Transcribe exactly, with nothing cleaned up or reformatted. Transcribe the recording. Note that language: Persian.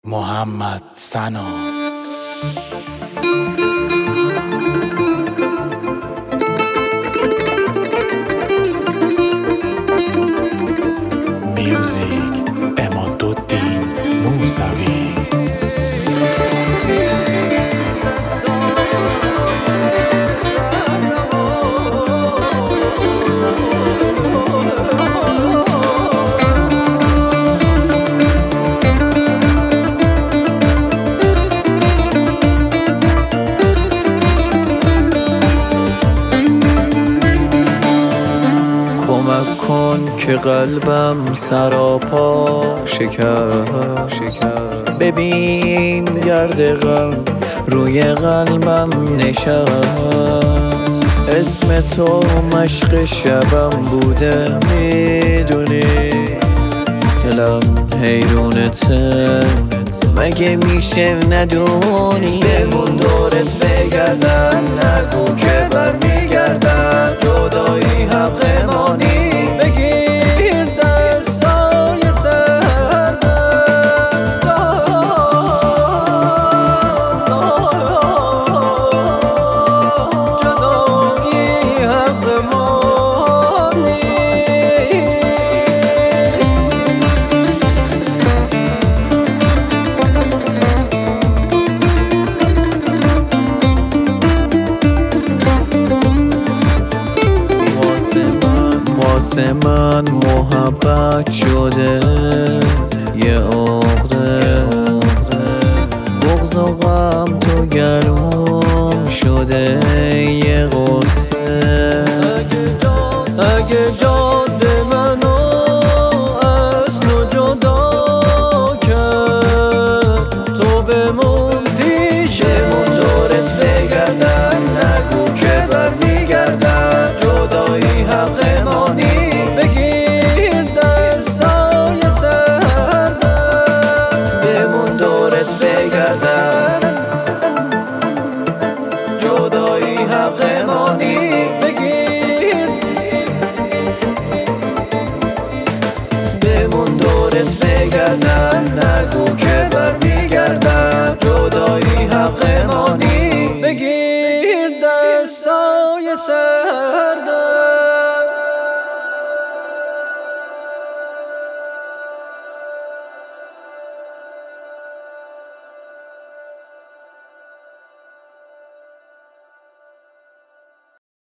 محمد سنا میوزیک امادالدین موسوی. کمک کن که قلبم سراپا شکست، ببین گرد غم روی قلبم نشست. اسم تو مشق شبم بوده میدونی، دلم حیرونته مگه میشه ندونی. بمون دورت بگردن، نگو که برمیگردن. جدایی حق مانی، بگیر دستای سردم. جدایی حق مانی. واسه من محبت شده یه عقده، بغض و غم تو گلوم شده یه غصه. اگه جاده منو از تو جدا کرد، تو به